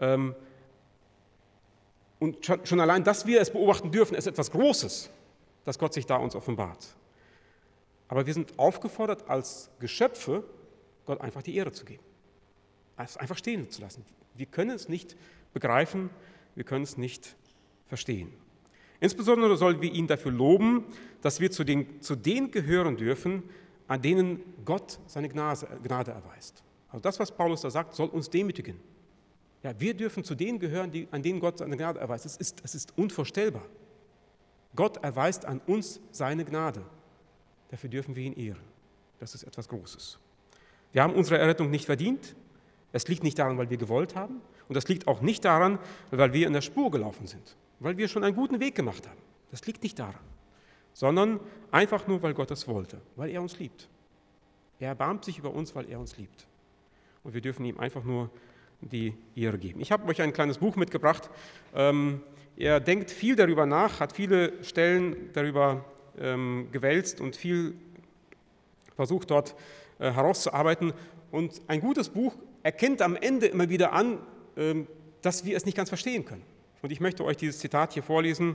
Und schon allein, dass wir es beobachten dürfen, ist etwas Großes, dass Gott sich da uns offenbart. Aber wir sind aufgefordert, als Geschöpfe Gott einfach die Ehre zu geben, es einfach stehen zu lassen. Wir können es nicht begreifen, wir können es nicht verstehen. Insbesondere sollen wir ihn dafür loben, dass wir zu denen gehören dürfen, an denen Gott seine Gnade erweist. Also das, was Paulus da sagt, soll uns demütigen. Ja, wir dürfen zu denen gehören, an denen Gott seine Gnade erweist. Es ist unvorstellbar. Gott erweist an uns seine Gnade. Dafür dürfen wir ihn ehren. Das ist etwas Großes. Wir haben unsere Errettung nicht verdient. Es liegt nicht daran, weil wir gewollt haben. Und das liegt auch nicht daran, weil wir in der Spur gelaufen sind, weil wir schon einen guten Weg gemacht haben. Das liegt nicht daran, sondern einfach nur, weil Gott es wollte, weil er uns liebt. Er erbarmt sich über uns, weil er uns liebt. Und wir dürfen ihm einfach nur die Ehre geben. Ich habe euch ein kleines Buch mitgebracht. Er denkt viel darüber nach, hat viele Stellen darüber gewälzt und viel versucht dort herauszuarbeiten. Und ein gutes Buch erkennt am Ende immer wieder an, dass wir es nicht ganz verstehen können. Und ich möchte euch dieses Zitat hier vorlesen.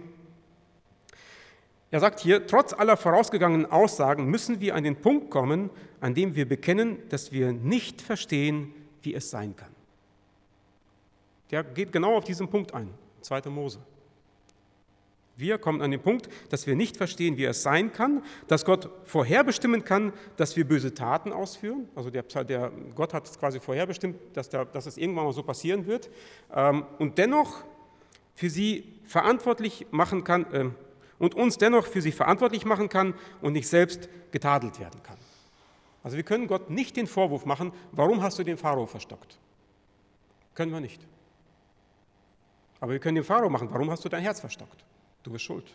Er sagt hier, trotz aller vorausgegangenen Aussagen müssen wir an den Punkt kommen, an dem wir bekennen, dass wir nicht verstehen, wie es sein kann. Der geht genau auf diesen Punkt ein, 2. Mose. Wir kommen an den Punkt, dass wir nicht verstehen, wie es sein kann, dass Gott vorherbestimmen kann, dass wir böse Taten ausführen. Also Gott hat quasi vorherbestimmt, dass es irgendwann mal so passieren wird. Und dennoch für sie verantwortlich machen kann, und uns dennoch für sie verantwortlich machen kann und nicht selbst getadelt werden kann. Also wir können Gott nicht den Vorwurf machen, warum hast du den Pharao verstockt? Können wir nicht. Aber wir können den Pharao machen, warum hast du dein Herz verstockt? Du bist schuld.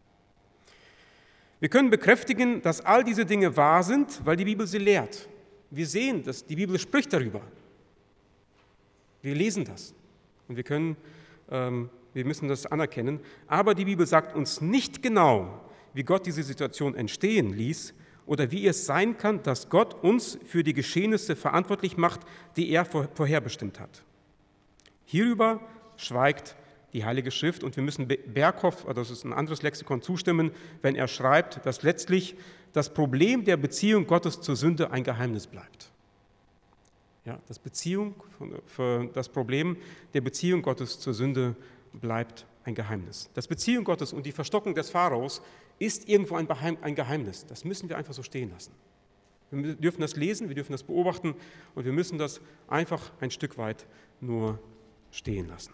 Wir können bekräftigen, dass all diese Dinge wahr sind, weil die Bibel sie lehrt. Wir sehen, dass die Bibel spricht darüber. Wir lesen das und wir müssen das anerkennen. Aber die Bibel sagt uns nicht genau, wie Gott diese Situation entstehen ließ oder wie es sein kann, dass Gott uns für die Geschehnisse verantwortlich macht, die er vorherbestimmt hat. Hierüber schweigt die Heilige Schrift und wir müssen Berghoff, das ist ein anderes Lexikon, zustimmen, wenn er schreibt, dass letztlich das Problem der Beziehung Gottes zur Sünde ein Geheimnis bleibt. Ja, das Problem der Beziehung Gottes zur Sünde bleibt ein Geheimnis. Das Beziehung Gottes und die Verstockung des Pharaos ist irgendwo ein Geheimnis. Das müssen wir einfach so stehen lassen. Wir dürfen das lesen, wir dürfen das beobachten und wir müssen das einfach ein Stück weit nur stehen lassen.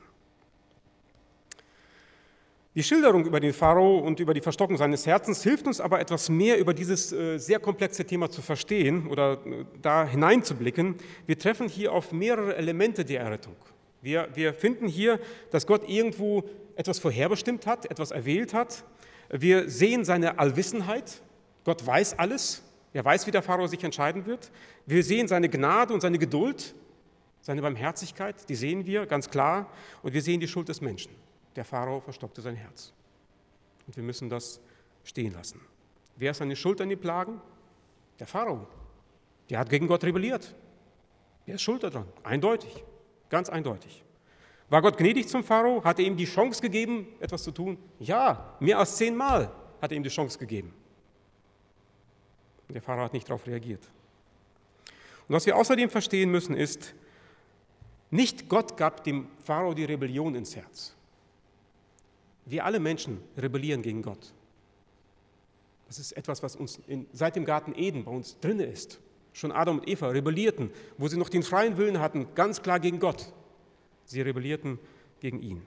Die Schilderung über den Pharao und über die Verstockung seines Herzens hilft uns aber etwas mehr über dieses sehr komplexe Thema zu verstehen oder da hineinzublicken. Wir treffen hier auf mehrere Elemente der Errettung. Wir finden hier, dass Gott irgendwo etwas vorherbestimmt hat, etwas erwählt hat. Wir sehen seine Allwissenheit. Gott weiß alles. Er weiß, wie der Pharao sich entscheiden wird. Wir sehen seine Gnade und seine Geduld, seine Barmherzigkeit, die sehen wir ganz klar. Und wir sehen die Schuld des Menschen. Der Pharao verstockte sein Herz. Und wir müssen das stehen lassen. Wer ist an die Schuld an den Plagen? Der Pharao. Der hat gegen Gott rebelliert. Er ist schuld daran, eindeutig. Ganz eindeutig. War Gott gnädig zum Pharao? Hat er ihm die Chance gegeben, etwas zu tun? Ja, mehr als 10 Mal hat er ihm die Chance gegeben. Und der Pharao hat nicht darauf reagiert. Und was wir außerdem verstehen müssen ist, nicht Gott gab dem Pharao die Rebellion ins Herz. Wir alle Menschen rebellieren gegen Gott. Das ist etwas, was uns seit dem Garten Eden bei uns drin ist. Schon Adam und Eva rebellierten, wo sie noch den freien Willen hatten, ganz klar gegen Gott. Sie rebellierten gegen ihn.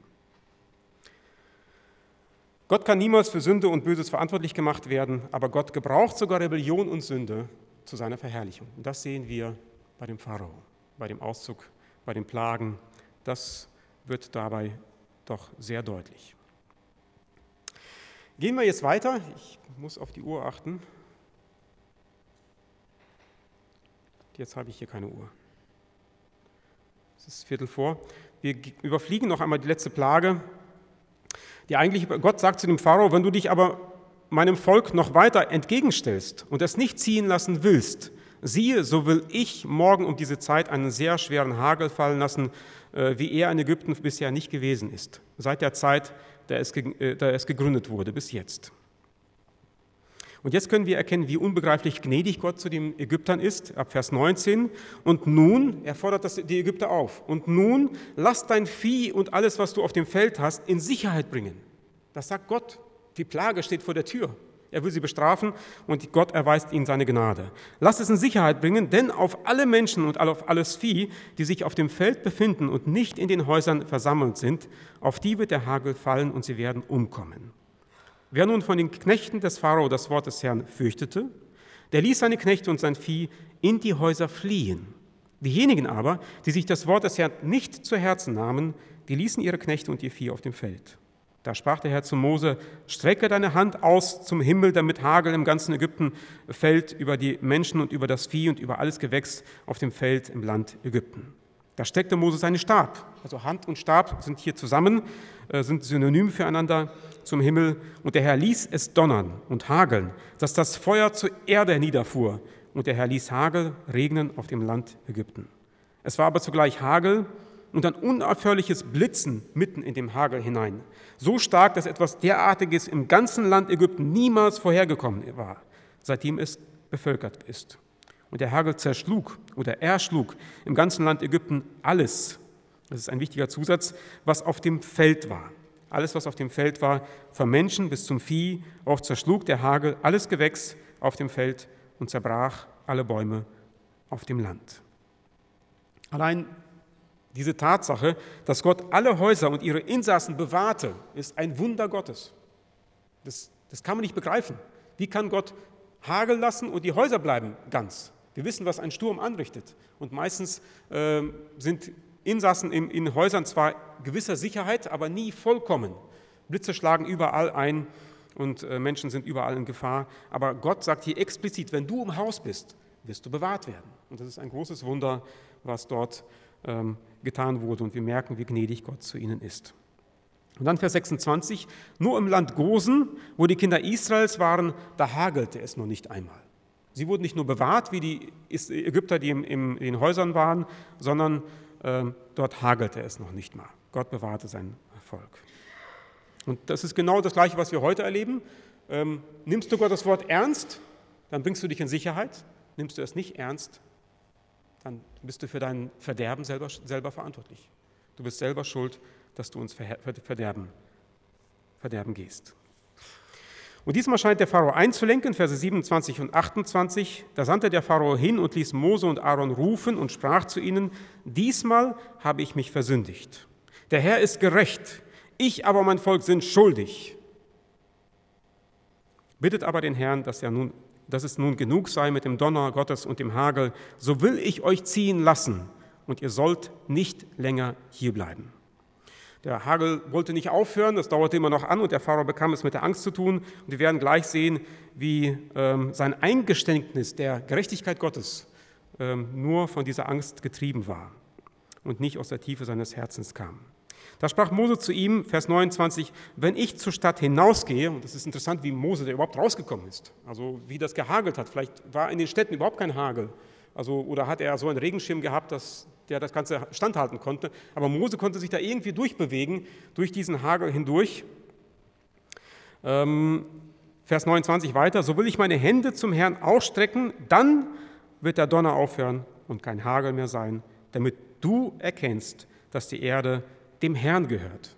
Gott kann niemals für Sünde und Böses verantwortlich gemacht werden, aber Gott gebraucht sogar Rebellion und Sünde zu seiner Verherrlichung. Und das sehen wir bei dem Pharao, bei dem Auszug, bei den Plagen. Das wird dabei doch sehr deutlich. Gehen wir jetzt weiter. Ich muss auf die Uhr achten. Jetzt habe ich hier keine Uhr. Es ist 3:15. Wir überfliegen noch einmal die letzte Plage. Gott sagt zu dem Pharao, wenn du dich aber meinem Volk noch weiter entgegenstellst und es nicht ziehen lassen willst, siehe, so will ich morgen um diese Zeit einen sehr schweren Hagel fallen lassen, wie er in Ägypten bisher nicht gewesen ist, seit der Zeit, da es gegründet wurde, bis jetzt. Und jetzt können wir erkennen, wie unbegreiflich gnädig Gott zu den Ägyptern ist, ab Vers 19. Und nun, er fordert die Ägypter auf, und nun lass dein Vieh und alles, was du auf dem Feld hast, in Sicherheit bringen. Das sagt Gott. Die Plage steht vor der Tür. Er will sie bestrafen und Gott erweist ihnen seine Gnade. Lass es in Sicherheit bringen, denn auf alle Menschen und auf alles Vieh, die sich auf dem Feld befinden und nicht in den Häusern versammelt sind, auf die wird der Hagel fallen und sie werden umkommen. Wer nun von den Knechten des Pharao das Wort des Herrn fürchtete, der ließ seine Knechte und sein Vieh in die Häuser fliehen. Diejenigen aber, die sich das Wort des Herrn nicht zu Herzen nahmen, die ließen ihre Knechte und ihr Vieh auf dem Feld. Da sprach der Herr zu Mose: Strecke deine Hand aus zum Himmel, damit Hagel im ganzen Ägypten fällt über die Menschen und über das Vieh und über alles Gewächs auf dem Feld im Land Ägypten. Da streckte Mose seinen Stab. Also Hand und Stab sind hier zusammen, sind synonym füreinander zum Himmel. Und der Herr ließ es donnern und hageln, dass das Feuer zur Erde niederfuhr. Und der Herr ließ Hagel regnen auf dem Land Ägypten. Es war aber zugleich Hagel und ein unaufhörliches Blitzen mitten in dem Hagel hinein. So stark, dass etwas derartiges im ganzen Land Ägypten niemals vorhergekommen war, seitdem es bevölkert ist. Und der Hagel zerschlug oder erschlug im ganzen Land Ägypten alles, das ist ein wichtiger Zusatz, was auf dem Feld war. Alles, was auf dem Feld war, vom Menschen bis zum Vieh, auch zerschlug der Hagel alles Gewächs auf dem Feld und zerbrach alle Bäume auf dem Land. Allein diese Tatsache, dass Gott alle Häuser und ihre Insassen bewahrte, ist ein Wunder Gottes. Das kann man nicht begreifen. Wie kann Gott Hagel lassen und die Häuser bleiben ganz? Wir wissen, was ein Sturm anrichtet. Und meistens sind Insassen in Häusern zwar gewisser Sicherheit, aber nie vollkommen. Blitze schlagen überall ein und Menschen sind überall in Gefahr. Aber Gott sagt hier explizit, wenn du im Haus bist, wirst du bewahrt werden. Und das ist ein großes Wunder, was dort getan wurde. Und wir merken, wie gnädig Gott zu ihnen ist. Und dann Vers 26, nur im Land Gosen, wo die Kinder Israels waren, da hagelte es noch nicht einmal. Sie wurden nicht nur bewahrt, wie die Ägypter, die in den Häusern waren, sondern dort hagelte es noch nicht mal. Gott bewahrte sein Volk. Und das ist genau das Gleiche, was wir heute erleben. Nimmst du Gottes Wort ernst, dann bringst du dich in Sicherheit. Nimmst du es nicht ernst, dann bist du für dein Verderben selber verantwortlich. Du bist selber schuld, dass du ins Verderben gehst. Und diesmal scheint der Pharao einzulenken, Verse 27 und 28. Da sandte der Pharao hin und ließ Mose und Aaron rufen und sprach zu ihnen: Diesmal habe ich mich versündigt. Der Herr ist gerecht, ich aber mein Volk sind schuldig. Bittet aber den Herrn, dass es nun genug sei mit dem Donner Gottes und dem Hagel, so will ich euch ziehen lassen und ihr sollt nicht länger hierbleiben. Der Hagel wollte nicht aufhören, das dauerte immer noch an und der Pharao bekam es mit der Angst zu tun. Und wir werden gleich sehen, wie sein Eingeständnis der Gerechtigkeit Gottes nur von dieser Angst getrieben war und nicht aus der Tiefe seines Herzens kam. Da sprach Mose zu ihm, Vers 29, wenn ich zur Stadt hinausgehe, und das ist interessant, wie Mose da überhaupt rausgekommen ist, also wie das gehagelt hat, vielleicht war in den Städten überhaupt kein Hagel, oder hat er so einen Regenschirm gehabt, dass der das Ganze standhalten konnte, aber Mose konnte sich da irgendwie durchbewegen, durch diesen Hagel hindurch. Vers 29 weiter, so will ich meine Hände zum Herrn ausstrecken, dann wird der Donner aufhören und kein Hagel mehr sein, damit du erkennst, dass die Erde dem Herrn gehört,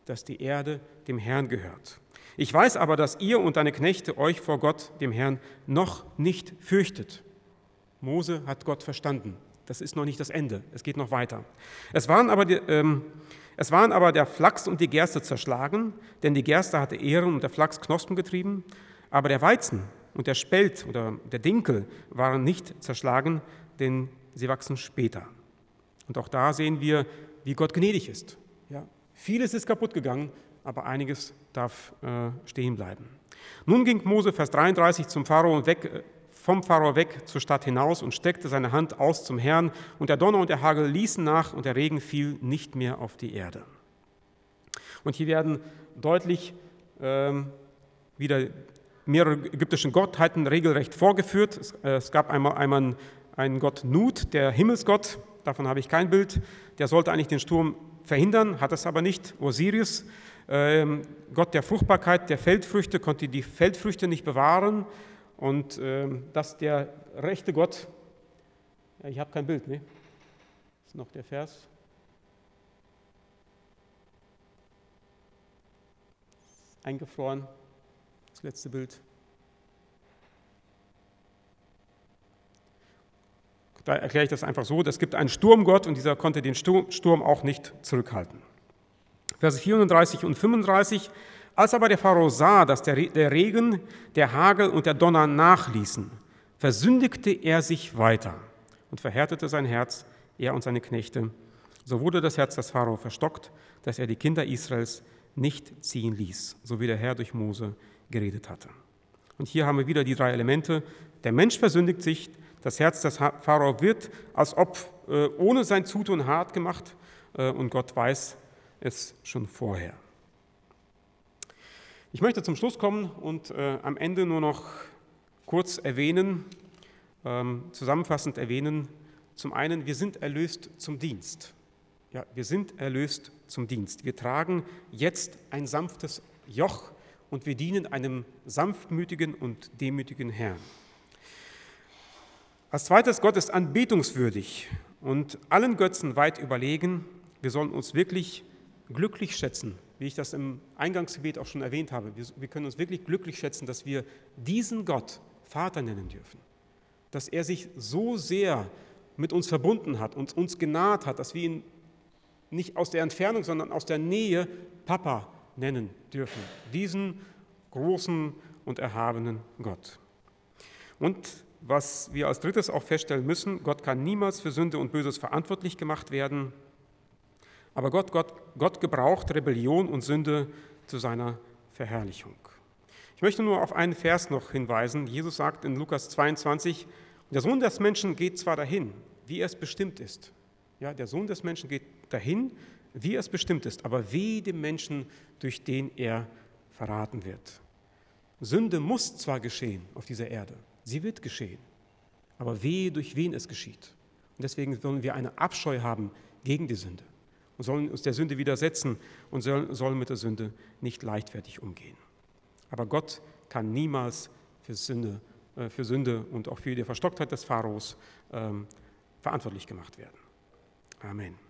Ich weiß aber, dass ihr und deine Knechte euch vor Gott, dem Herrn, noch nicht fürchtet. Mose hat Gott verstanden. Das ist noch nicht das Ende, es geht noch weiter. Es waren aber der Flachs und die Gerste zerschlagen, denn die Gerste hatte Ähren und der Flachs Knospen getrieben, aber der Weizen und der Spelt oder der Dinkel waren nicht zerschlagen, denn sie wachsen später. Und auch da sehen wir, wie Gott gnädig ist. Ja, vieles ist kaputt gegangen, aber einiges darf stehen bleiben. Nun ging Mose, Vers 33, vom Pharao weg zur Stadt hinaus und streckte seine Hand aus zum Herrn, und der Donner und der Hagel ließen nach und der Regen fiel nicht mehr auf die Erde. Und hier werden deutlich wieder mehrere ägyptische Gottheiten regelrecht vorgeführt. Es gab einmal einen Gott Nut, der Himmelsgott, davon habe ich kein Bild, der sollte eigentlich den Sturm verhindern, hat es aber nicht. Osiris, Gott der Fruchtbarkeit, der Feldfrüchte, konnte die Feldfrüchte nicht bewahren. Und dass der rechte Gott, ja, ich habe kein Bild, ne? Das ist noch der Vers. Eingefroren, das letzte Bild. Da erkläre ich das einfach so, es gibt einen Sturmgott und dieser konnte den Sturm auch nicht zurückhalten. Verse 34 und 35. Als aber der Pharao sah, dass der Regen, der Hagel und der Donner nachließen, versündigte er sich weiter und verhärtete sein Herz, er und seine Knechte. So wurde das Herz des Pharao verstockt, dass er die Kinder Israels nicht ziehen ließ, so wie der Herr durch Mose geredet hatte. Und hier haben wir wieder die 3 Elemente. Der Mensch versündigt sich, das Herz des Pharao wird als ob ohne sein Zutun hart gemacht und Gott weiß es schon vorher. Ich möchte zum Schluss kommen und am Ende nur noch kurz zusammenfassend erwähnen, zum einen, wir sind erlöst zum Dienst. Ja, wir sind erlöst zum Dienst. Wir tragen jetzt ein sanftes Joch und wir dienen einem sanftmütigen und demütigen Herrn. Als zweites, Gott ist anbetungswürdig und allen Götzen weit überlegen. Wir sollen uns wirklich glücklich schätzen, wie ich das im Eingangsgebet auch schon erwähnt habe. Wir können uns wirklich glücklich schätzen, dass wir diesen Gott Vater nennen dürfen. Dass er sich so sehr mit uns verbunden hat und uns genaht hat, dass wir ihn nicht aus der Entfernung, sondern aus der Nähe Papa nennen dürfen. Diesen großen und erhabenen Gott. Und was wir als drittes auch feststellen müssen, Gott kann niemals für Sünde und Böses verantwortlich gemacht werden, aber Gott gebraucht Rebellion und Sünde zu seiner Verherrlichung. Ich möchte nur auf einen Vers noch hinweisen. Jesus sagt in Lukas 22, der Sohn des Menschen geht zwar dahin, wie es bestimmt ist. Ja, der Sohn des Menschen geht dahin, wie es bestimmt ist, aber wehe dem Menschen, durch den er verraten wird. Sünde muss zwar geschehen auf dieser Erde, sie wird geschehen, aber wehe, durch wen es geschieht. Und deswegen sollen wir eine Abscheu haben gegen die Sünde und sollen uns der Sünde widersetzen und sollen mit der Sünde nicht leichtfertig umgehen. Aber Gott kann niemals für Sünde und auch für die Verstocktheit des Pharaos verantwortlich gemacht werden. Amen.